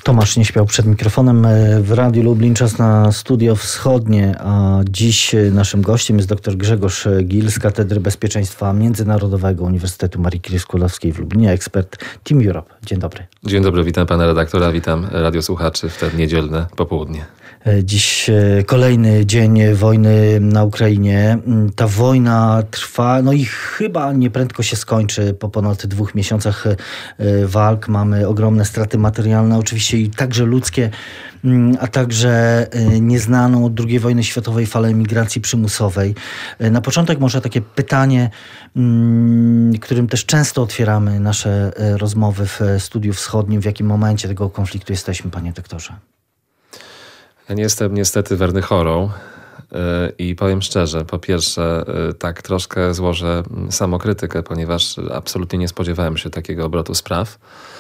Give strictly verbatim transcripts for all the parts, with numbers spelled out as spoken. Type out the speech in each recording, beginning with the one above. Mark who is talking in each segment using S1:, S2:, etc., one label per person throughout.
S1: Tomasz nie śpiał przed mikrofonem w Radiu Lublin. Czas na Studio Wschodnie, a dziś naszym gościem jest dr Grzegorz Gil z Katedry Bezpieczeństwa Międzynarodowego Uniwersytetu Marii Curie-Skłodowskiej w Lublinie, ekspert Team Europe. Dzień dobry.
S2: Dzień dobry, witam pana redaktora, witam radiosłuchaczy w te niedzielne popołudnie.
S1: Dziś kolejny dzień wojny na Ukrainie. Ta wojna trwa, no i chyba nieprędko się skończy. Po ponad dwóch miesiącach walk mamy ogromne straty materialne, oczywiście i także ludzkie, a także nieznaną od drugiej wojny światowej falę emigracji przymusowej. Na początek może takie pytanie, którym też często otwieramy nasze rozmowy w Studiu Wschodnim. W jakim momencie tego konfliktu jesteśmy, panie doktorze?
S2: Ja nie jestem niestety werny chorą i powiem szczerze, po pierwsze tak troszkę złożę samokrytykę, ponieważ absolutnie nie spodziewałem się takiego obrotu spraw.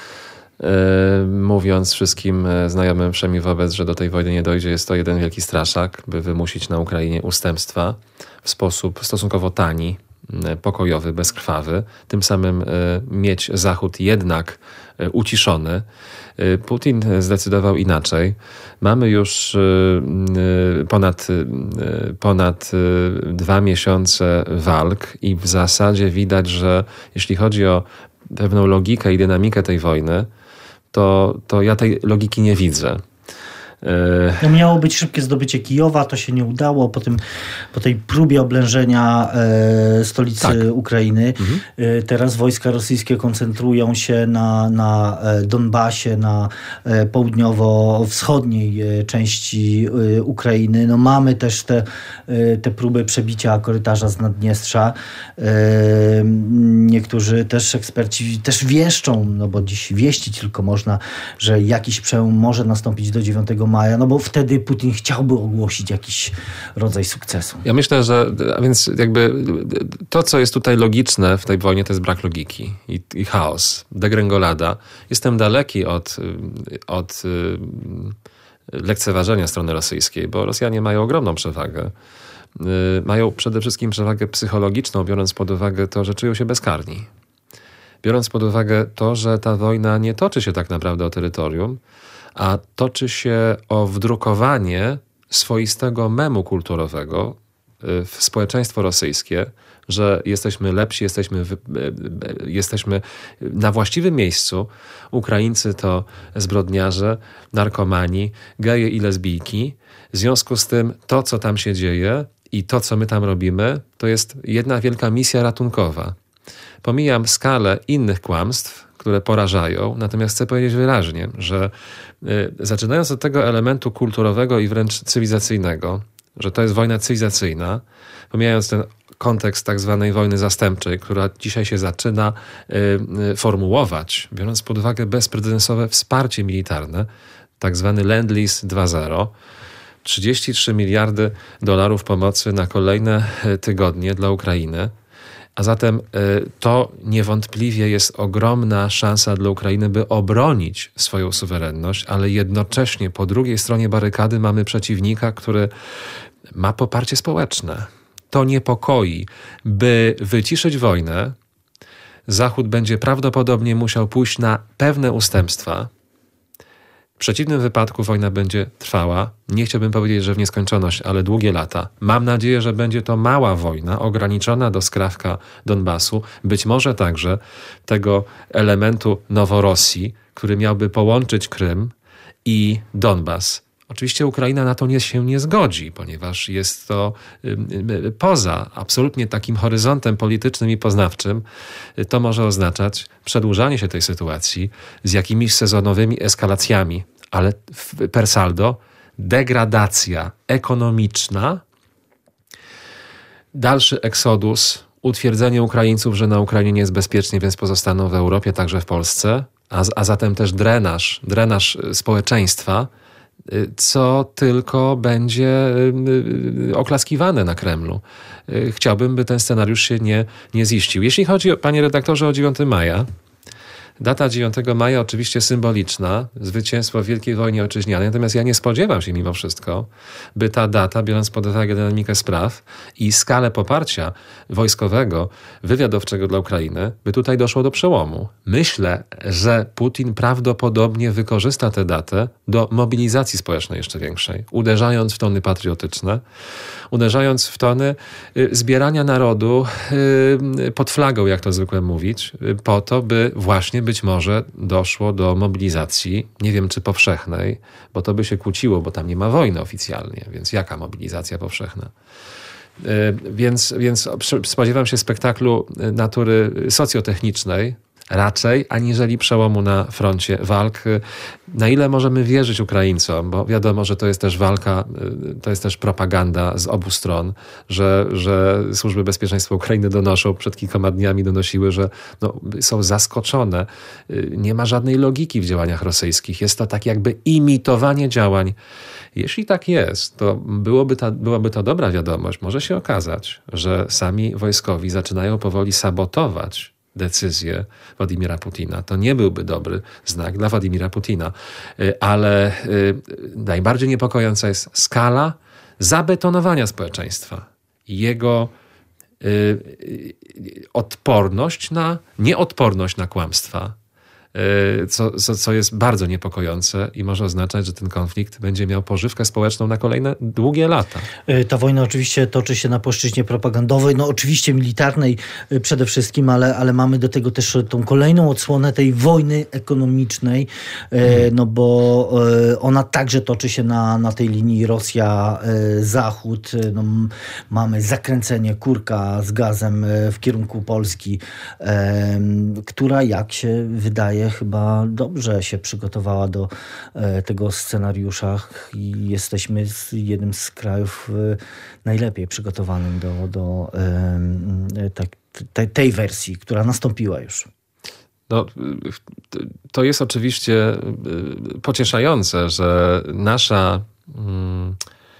S2: Mówiąc wszystkim znajomym wszemi wobec, że do tej wojny nie dojdzie, jest to jeden wielki straszak, by wymusić na Ukrainie ustępstwa w sposób stosunkowo tani, pokojowy, bezkrwawy. Tym samym mieć Zachód jednak uciszony. Putin zdecydował inaczej. Mamy już ponad, ponad dwa miesiące walk i w zasadzie widać, że jeśli chodzi o pewną logikę i dynamikę tej wojny, to, to ja tej logiki nie widzę.
S1: No miało być szybkie zdobycie Kijowa, to się nie udało. Po, tym, po tej próbie oblężenia e, stolicy tak. Ukrainy. Mhm. E, teraz wojska rosyjskie koncentrują się na, na Donbasie, na e, południowo-wschodniej e, części e, Ukrainy. No mamy też te, e, te próby przebicia korytarza z Naddniestrza. E, niektórzy też eksperci też wieszczą, no bo dziś wieścić tylko można, że jakiś przełom może nastąpić do dziewiątego maja, no bo wtedy Putin chciałby ogłosić jakiś rodzaj sukcesu.
S2: Ja myślę, że a więc jakby to, co jest tutaj logiczne w tej wojnie, to jest brak logiki i, i chaos, degrengolada. Jestem daleki od, od lekceważenia strony rosyjskiej, bo Rosjanie mają ogromną przewagę. Mają przede wszystkim przewagę psychologiczną, biorąc pod uwagę to, że czują się bezkarni. Biorąc pod uwagę to, że ta wojna nie toczy się tak naprawdę o terytorium, a toczy się o wdrukowanie swoistego memu kulturowego w społeczeństwo rosyjskie, że jesteśmy lepsi, jesteśmy, jesteśmy na właściwym miejscu. Ukraińcy to zbrodniarze, narkomani, geje i lesbijki. W związku z tym to, co tam się dzieje i to, co my tam robimy, to jest jedna wielka misja ratunkowa. Pomijam skalę innych kłamstw, które porażają, natomiast chcę powiedzieć wyraźnie, że y, zaczynając od tego elementu kulturowego i wręcz cywilizacyjnego, że to jest wojna cywilizacyjna, pomijając ten kontekst tak zwanej wojny zastępczej, która dzisiaj się zaczyna y, y, formułować, biorąc pod uwagę bezprecedensowe wsparcie militarne, tak zwany Lend-Lease dwa zero, trzydzieści trzy miliardy dolarów pomocy na kolejne tygodnie dla Ukrainy. A zatem to niewątpliwie jest ogromna szansa dla Ukrainy, by obronić swoją suwerenność, ale jednocześnie po drugiej stronie barykady mamy przeciwnika, który ma poparcie społeczne. To niepokoi. By wyciszyć wojnę, Zachód będzie prawdopodobnie musiał pójść na pewne ustępstwa. W przeciwnym wypadku wojna będzie trwała, nie chciałbym powiedzieć, że w nieskończoność, ale długie lata. Mam nadzieję, że będzie to mała wojna, ograniczona do skrawka Donbasu, być może także tego elementu Noworosji, który miałby połączyć Krym i Donbas. Oczywiście Ukraina na to nie, się nie zgodzi, ponieważ jest to y, poza absolutnie takim horyzontem politycznym i poznawczym. To może oznaczać przedłużanie się tej sytuacji z jakimiś sezonowymi eskalacjami, ale per saldo degradacja ekonomiczna, dalszy eksodus, utwierdzenie Ukraińców, że na Ukrainie nie jest bezpiecznie, więc pozostaną w Europie, także w Polsce, a, a zatem też drenaż, drenaż społeczeństwa, co tylko będzie oklaskiwane na Kremlu. Chciałbym, by ten scenariusz się nie, nie ziścił. Jeśli chodzi, panie redaktorze, o dziewiątego maja, Data dziewiątego maja oczywiście symboliczna, zwycięstwo w Wielkiej Wojnie Ojczyźnianej, natomiast ja nie spodziewam się mimo wszystko, by ta data, biorąc pod uwagę dynamikę spraw i skalę poparcia wojskowego, wywiadowczego dla Ukrainy, by tutaj doszło do przełomu. Myślę, że Putin prawdopodobnie wykorzysta tę datę do mobilizacji społecznej jeszcze większej, uderzając w tony patriotyczne, uderzając w tony zbierania narodu pod flagą, jak to zwykle mówić, po to, by właśnie być może doszło do mobilizacji, nie wiem czy powszechnej, bo to by się kłóciło, bo tam nie ma wojny oficjalnie, więc jaka mobilizacja powszechna? Więc, więc spodziewam się spektaklu natury socjotechnicznej, raczej, aniżeli przełomu na froncie walk. Na ile możemy wierzyć Ukraińcom, bo wiadomo, że to jest też walka, to jest też propaganda z obu stron, że, że służby bezpieczeństwa Ukrainy donoszą, przed kilkoma dniami donosiły, że no, są zaskoczone. Nie ma żadnej logiki w działaniach rosyjskich. Jest to tak jakby imitowanie działań. Jeśli tak jest, to byłoby ta, byłaby to dobra wiadomość. Może się okazać, że sami wojskowi zaczynają powoli sabotować decyzję Władimira Putina. To nie byłby dobry znak dla Władimira Putina. Ale najbardziej niepokojąca jest skala zabetonowania społeczeństwa. Jego odporność na, nieodporność na kłamstwa. Co, co, co jest bardzo niepokojące i może oznaczać, że ten konflikt będzie miał pożywkę społeczną na kolejne długie lata.
S1: Ta wojna oczywiście toczy się na płaszczyźnie propagandowej, no oczywiście militarnej przede wszystkim, ale, ale mamy do tego też tą kolejną odsłonę tej wojny ekonomicznej, hmm. no bo ona także toczy się na, na tej linii Rosja-Zachód. No, mamy zakręcenie kurka z gazem w kierunku Polski, która, jak się wydaje, chyba dobrze się przygotowała do e, tego scenariusza i jesteśmy z, jednym z krajów e, najlepiej przygotowanym do, do e, tak, te, tej wersji, która nastąpiła już.
S2: No, to jest oczywiście pocieszające, że nasza mm,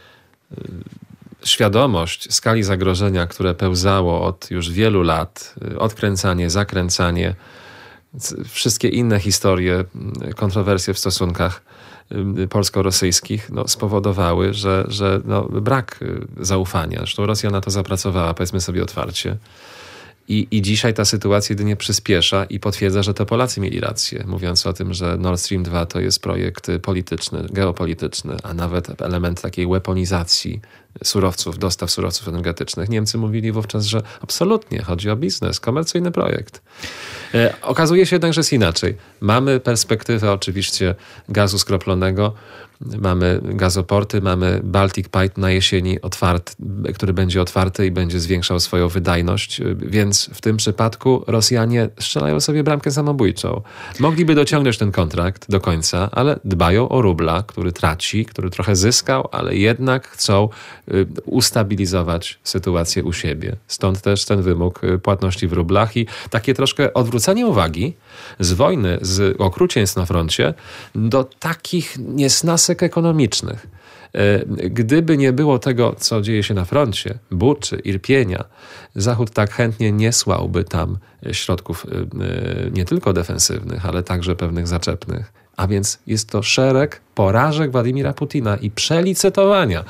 S2: świadomość skali zagrożenia, które pełzało od już wielu lat, odkręcanie, zakręcanie, wszystkie inne historie, kontrowersje w stosunkach polsko-rosyjskich no, spowodowały, że, że no, brak zaufania. Zresztą Rosja na to zapracowała, powiedzmy sobie otwarcie. I, I dzisiaj ta sytuacja jedynie przyspiesza i potwierdza, że to Polacy mieli rację, mówiąc o tym, że Nord Stream dwa to jest projekt polityczny, geopolityczny, a nawet element takiej weaponizacji surowców, dostaw surowców energetycznych. Niemcy mówili wówczas, że absolutnie chodzi o biznes, komercyjny projekt. E, okazuje się jednak, że jest inaczej. Mamy perspektywę oczywiście gazu skroplonego, mamy gazoporty, mamy Baltic Pipe na jesieni, otwart, który będzie otwarty i będzie zwiększał swoją wydajność, więc w tym przypadku Rosjanie strzelają sobie bramkę samobójczą. Mogliby dociągnąć ten kontrakt do końca, ale dbają o rubla, który traci, który trochę zyskał, ale jednak chcą ustabilizować sytuację u siebie. Stąd też ten wymóg płatności w rublach i takie troszkę odwrócenie uwagi z wojny, z okrucieństw na froncie do takich niesnasek ekonomicznych. Gdyby nie było tego, co dzieje się na froncie, Buczy, Irpienia, Zachód tak chętnie nie słałby tam środków nie tylko defensywnych, ale także pewnych zaczepnych. A więc jest to szereg porażek Władimira Putina i przelicytowania.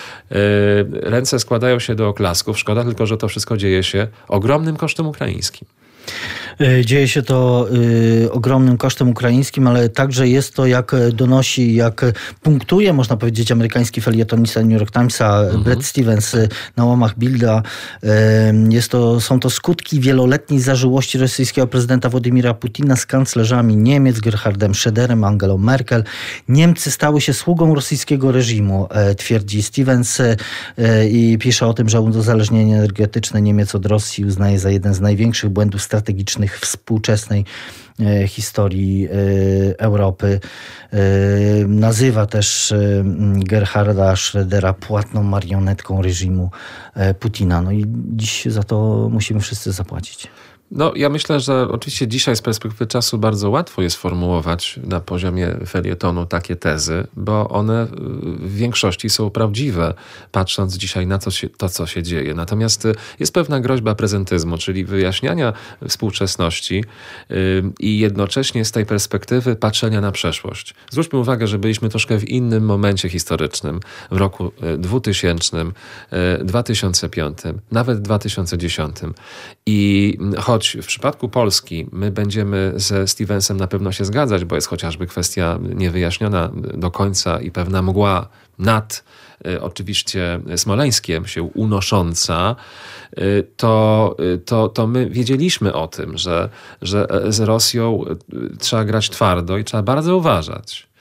S2: Ręce składają się do oklasków. Szkoda tylko, że to wszystko dzieje się ogromnym kosztem ukraińskim.
S1: Dzieje się to y, ogromnym kosztem ukraińskim, ale także jest to, jak donosi, jak punktuje, można powiedzieć, amerykański felietonista New York Timesa, mhm. Bret Stephens na łamach Bilda. Y, jest to, są to skutki wieloletniej zażyłości rosyjskiego prezydenta Władimira Putina z kanclerzami Niemiec, Gerhardem Schröderem, Angelą Merkel. Niemcy stały się sługą rosyjskiego reżimu, y, twierdzi Stephens y, i pisze o tym, że uzależnienie energetyczne Niemiec od Rosji uznaje za jeden z największych błędów strategicznych współczesnej e, historii e, Europy. E, nazywa też e, Gerharda Schrödera płatną marionetką reżimu e, Putina. No i dziś za to musimy wszyscy zapłacić.
S2: No, ja myślę, że oczywiście dzisiaj z perspektywy czasu bardzo łatwo jest formułować na poziomie felietonu takie tezy, bo one w większości są prawdziwe, patrząc dzisiaj na to, to co się dzieje. Natomiast jest pewna groźba prezentyzmu, czyli wyjaśniania współczesności i jednocześnie z tej perspektywy patrzenia na przeszłość. Zwróćmy uwagę, że byliśmy troszkę w innym momencie historycznym, w roku dwutysięcznym, dwa tysiące piątym, nawet dwa tysiące dziesiątym. I choć w przypadku Polski my będziemy ze Stevensem na pewno się zgadzać, bo jest chociażby kwestia niewyjaśniona do końca i pewna mgła nad oczywiście Smoleńskiem się unosząca, to, to, to my wiedzieliśmy o tym, że, że z Rosją trzeba grać twardo i trzeba bardzo uważać.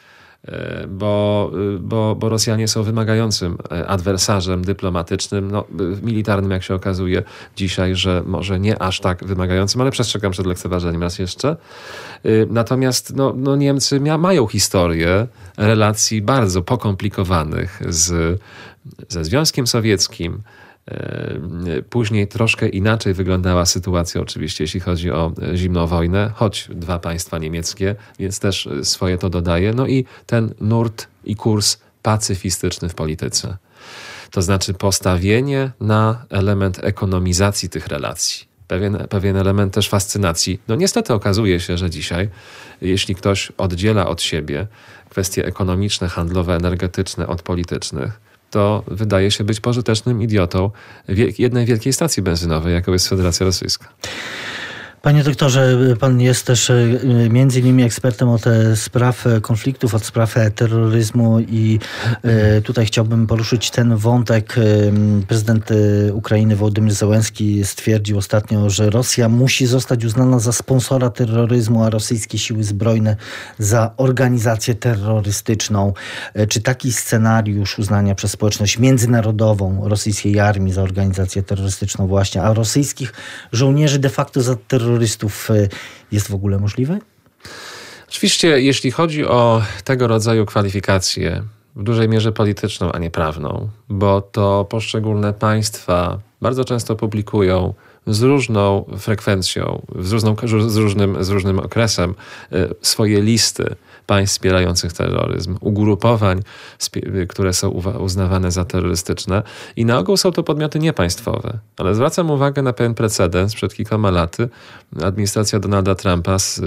S2: Bo, bo, bo Rosjanie są wymagającym adwersarzem dyplomatycznym, no, militarnym, jak się okazuje dzisiaj, że może nie aż tak wymagającym, ale przestrzegam przed lekceważeniem raz jeszcze. Natomiast no, no Niemcy mia, mają historię relacji bardzo pokomplikowanych z, ze Związkiem Sowieckim. Później troszkę inaczej wyglądała sytuacja oczywiście, jeśli chodzi o zimną wojnę, choć dwa państwa niemieckie, więc też swoje to dodaje. No i ten nurt i kurs pacyfistyczny w polityce. To znaczy postawienie na element ekonomizacji tych relacji. Pewien, pewien element też fascynacji. No niestety okazuje się, że dzisiaj, jeśli ktoś oddziela od siebie kwestie ekonomiczne, handlowe, energetyczne od politycznych, to wydaje się być pożytecznym idiotą jednej wielkiej stacji benzynowej, jaką jest Federacja Rosyjska.
S1: Panie doktorze, pan jest też między innymi ekspertem od spraw konfliktów, od spraw terroryzmu i tutaj chciałbym poruszyć ten wątek. Prezydent Ukrainy Wołodymyr Zełenski stwierdził ostatnio, że Rosja musi zostać uznana za sponsora terroryzmu, a rosyjskie siły zbrojne za organizację terrorystyczną. Czy taki scenariusz uznania przez społeczność międzynarodową rosyjskiej armii za organizację terrorystyczną właśnie, a rosyjskich żołnierzy de facto za terrorystów jest w ogóle możliwe?
S2: Oczywiście, jeśli chodzi o tego rodzaju kwalifikacje, w dużej mierze polityczną, a nie prawną, bo to poszczególne państwa bardzo często publikują z różną frekwencją, z, różną, z, różnym, z różnym okresem swoje listy państw wspierających terroryzm, ugrupowań, które są uznawane za terrorystyczne i na ogół są to podmioty niepaństwowe. Ale zwracam uwagę na pewien precedens. Przed kilkoma laty administracja Donalda Trumpa z,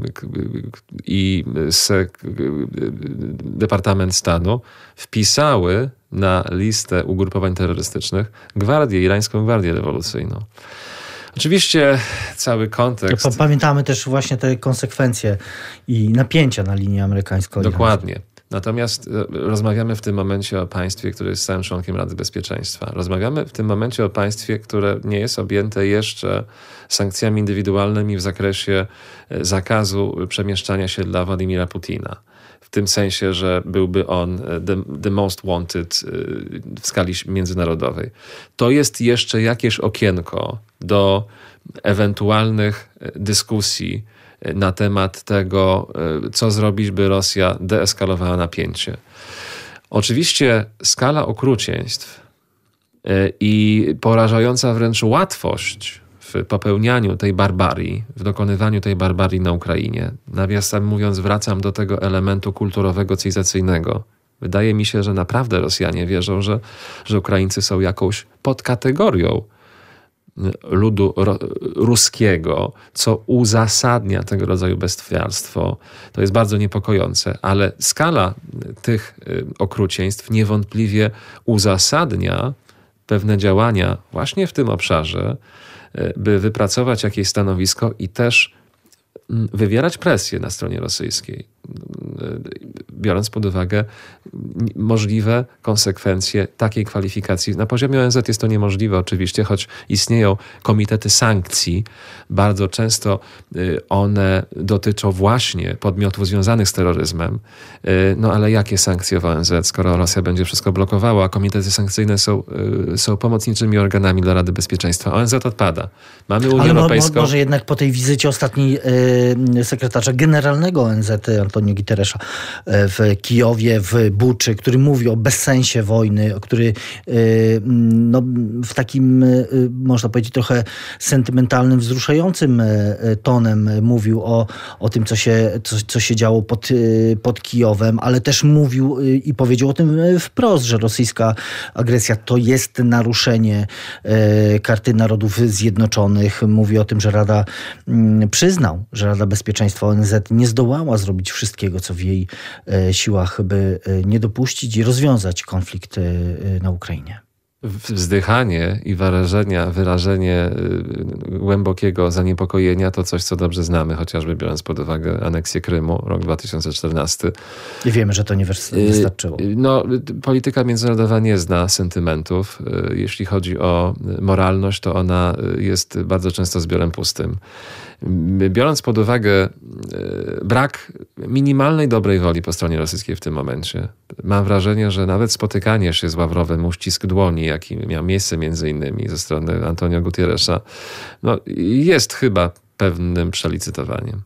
S2: i z, Departament Stanu wpisały na listę ugrupowań terrorystycznych Gwardię, Irańską Gwardię Rewolucyjną. Oczywiście cały kontekst...
S1: Pamiętamy też właśnie te konsekwencje i napięcia na linii amerykańsko-irańskiej.
S2: Dokładnie. Natomiast rozmawiamy w tym momencie o państwie, które jest stałym członkiem Rady Bezpieczeństwa. Rozmawiamy w tym momencie o państwie, które nie jest objęte jeszcze sankcjami indywidualnymi w zakresie zakazu przemieszczania się dla Władimira Putina. W tym sensie, że byłby on the, the most wanted w skali międzynarodowej. To jest jeszcze jakieś okienko do ewentualnych dyskusji na temat tego, co zrobić, by Rosja deeskalowała napięcie. Oczywiście skala okrucieństw i porażająca wręcz łatwość w popełnianiu tej barbarii, w dokonywaniu tej barbarii na Ukrainie. Nawiasem mówiąc, wracam do tego elementu kulturowego, cywilizacyjnego. Wydaje mi się, że naprawdę Rosjanie wierzą, że, że Ukraińcy są jakąś podkategorią ludu ro, ruskiego, co uzasadnia tego rodzaju bestialstwo. To jest bardzo niepokojące, ale skala tych okrucieństw niewątpliwie uzasadnia pewne działania właśnie w tym obszarze, by wypracować jakieś stanowisko i też wywierać presję na stronie rosyjskiej, biorąc pod uwagę możliwe konsekwencje takiej kwalifikacji. Na poziomie O N Z jest to niemożliwe oczywiście, choć istnieją komitety sankcji. Bardzo często one dotyczą właśnie podmiotów związanych z terroryzmem. No ale jakie sankcje w O N Z, skoro Rosja będzie wszystko blokowała, a komitety sankcyjne są, są pomocniczymi organami dla Rady Bezpieczeństwa. O N Z odpada. Mamy Unię
S1: ale
S2: Europejską.
S1: Mo, może jednak po tej wizycie ostatniej sekretarza generalnego O N Z Antonio Guterresa w Kijowie, w Buczy, który mówi o bezsensie wojny, który no, w takim, można powiedzieć, trochę sentymentalnym, wzruszającym tonem mówił o, o tym, co się, co, co się działo pod, pod Kijowem, ale też mówił i powiedział o tym wprost, że rosyjska agresja to jest naruszenie Karty Narodów Zjednoczonych. Mówi o tym, że Rada przyznał, że Rada Bezpieczeństwa O N Z nie zdołała zrobić wszystkiego, co w jej siłach, by nie dopuścić i rozwiązać konflikt na Ukrainie.
S2: Wzdychanie i wyrażenia, wyrażenie głębokiego zaniepokojenia to coś, co dobrze znamy, chociażby biorąc pod uwagę aneksję Krymu, rok dwa tysiące czternasty.
S1: I wiemy, że to nie wystarczyło.
S2: No, polityka międzynarodowa nie zna sentymentów. Jeśli chodzi o moralność, to ona jest bardzo często zbiorem pustym. Biorąc pod uwagę brak minimalnej dobrej woli po stronie rosyjskiej w tym momencie, mam wrażenie, że nawet spotykanie się z Ławrowem, uścisk dłoni, jaki miał miejsce między innymi ze strony Antonio Guterresa, no, jest chyba pewnym przelicytowaniem.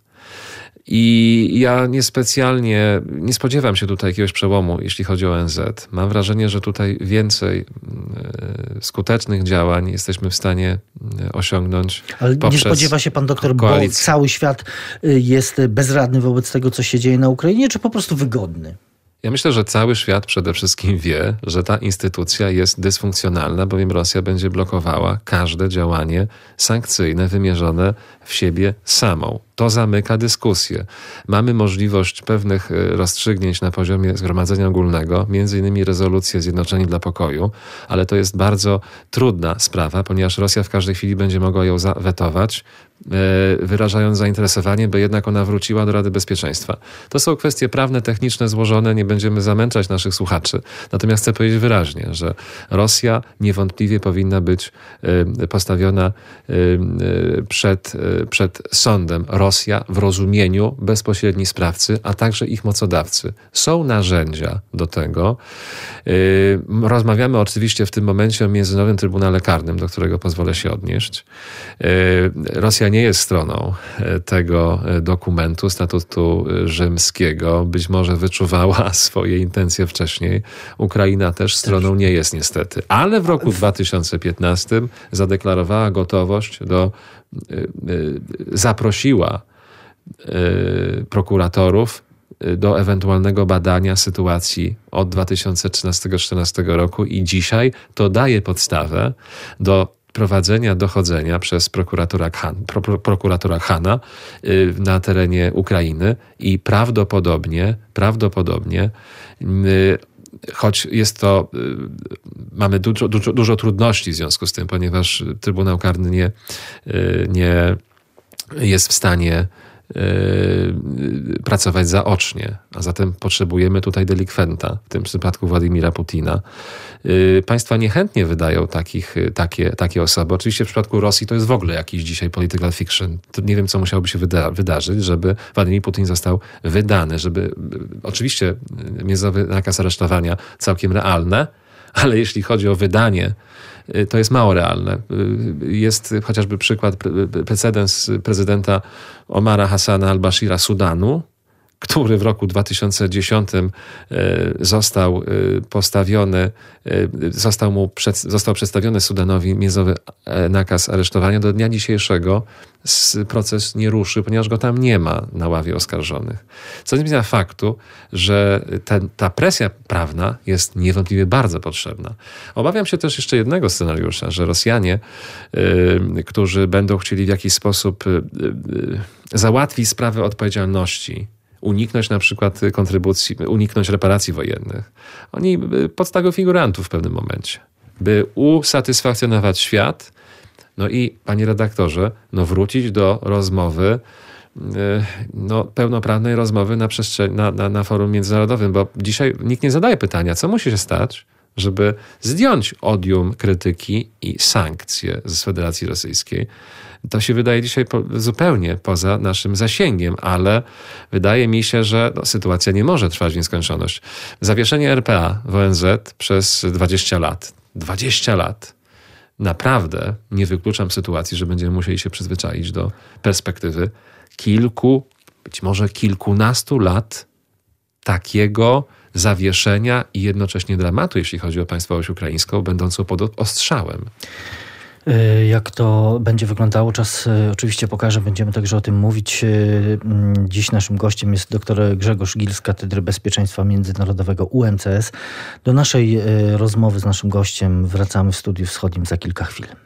S2: I ja niespecjalnie, nie spodziewam się tutaj jakiegoś przełomu, jeśli chodzi o O N Z. Mam wrażenie, że tutaj więcej skutecznych działań jesteśmy w stanie osiągnąć.
S1: Ale nie spodziewa się pan doktor, koalicję. Bo cały świat jest bezradny wobec tego, co się dzieje na Ukrainie, czy po prostu wygodny?
S2: Ja myślę, że cały świat przede wszystkim wie, że ta instytucja jest dysfunkcjonalna, bowiem Rosja będzie blokowała każde działanie sankcyjne wymierzone w siebie samą. To zamyka dyskusję. Mamy możliwość pewnych rozstrzygnięć na poziomie Zgromadzenia Ogólnego, między innymi rezolucję Zjednoczeni dla Pokoju, ale to jest bardzo trudna sprawa, ponieważ Rosja w każdej chwili będzie mogła ją zawetować, wyrażając zainteresowanie, by jednak ona wróciła do Rady Bezpieczeństwa. To są kwestie prawne, techniczne, złożone, nie będziemy zamęczać naszych słuchaczy. Natomiast chcę powiedzieć wyraźnie, że Rosja niewątpliwie powinna być postawiona przed, przed sądem. Rosja w rozumieniu bezpośredni sprawcy, a także ich mocodawcy. Są narzędzia do tego. Rozmawiamy oczywiście w tym momencie o Międzynarodowym Trybunale Karnym, do którego pozwolę się odnieść. Rosja nie jest stroną tego dokumentu, statutu rzymskiego. Być może wyczuwała swoje intencje wcześniej. Ukraina też stroną nie jest niestety. Ale w roku dwa tysiące piętnastym zadeklarowała gotowość do, zaprosiła prokuratorów do ewentualnego badania sytuacji od dwa tysiące trzynastego do dwa tysiące czternastego roku i dzisiaj to daje podstawę do prowadzenia dochodzenia przez prokuratora, Han, pro, prokuratora Hana na terenie Ukrainy i prawdopodobnie, prawdopodobnie choć jest to, mamy dużo, dużo, dużo trudności w związku z tym, ponieważ Trybunał Karny nie, nie jest w stanie pracować zaocznie, a zatem potrzebujemy tutaj delikwenta, w tym przypadku Władimira Putina. Państwa niechętnie wydają takich, takie, takie osoby. Oczywiście w przypadku Rosji to jest w ogóle jakiś dzisiaj political fiction. To nie wiem, co musiałoby się wyda- wydarzyć, żeby Władimir Putin został wydany, żeby oczywiście międzynarodowy nakaz aresztowania całkiem realne, ale jeśli chodzi o wydanie, to jest mało realne. Jest chociażby przykład, precedens prezydenta Omara Hassana al-Bashira Sudanu, który w roku dwa tysiące dziesiątym został postawiony, został mu przed, został przedstawiony Sudanowi międzynarodowy nakaz aresztowania. Do dnia dzisiejszego proces nie ruszy, ponieważ go tam nie ma na ławie oskarżonych. Co nie zmienia faktu, że ten, ta presja prawna jest niewątpliwie bardzo potrzebna. Obawiam się też jeszcze jednego scenariusza, że Rosjanie, yy, którzy będą chcieli w jakiś sposób yy, yy, załatwić sprawę odpowiedzialności, uniknąć na przykład kontrybucji, uniknąć reparacji wojennych. Oni podstawią figurantów w pewnym momencie, by usatysfakcjonować świat, no i, panie redaktorze, no wrócić do rozmowy, no, pełnoprawnej rozmowy na, przestrzeni, na, na, na forum międzynarodowym, bo dzisiaj nikt nie zadaje pytania, co musi się stać, żeby zdjąć odium krytyki i sankcje z Federacji Rosyjskiej. To się wydaje dzisiaj po, zupełnie poza naszym zasięgiem, ale wydaje mi się, że no, sytuacja nie może trwać w nieskończoność. Zawieszenie R P A w O N Z przez dwadzieścia lat. dwadzieścia lat. Naprawdę nie wykluczam sytuacji, że będziemy musieli się przyzwyczaić do perspektywy kilku, być może kilkunastu lat takiego zawieszenia i jednocześnie dramatu, jeśli chodzi o państwowość ukraińską, będącą pod ostrzałem.
S1: Jak to będzie wyglądało, czas oczywiście pokaże, będziemy także o tym mówić. Dziś naszym gościem jest dr Grzegorz Gil z Katedry Bezpieczeństwa Międzynarodowego U M C S. Do naszej rozmowy z naszym gościem wracamy w Studiu Wschodnim za kilka chwil.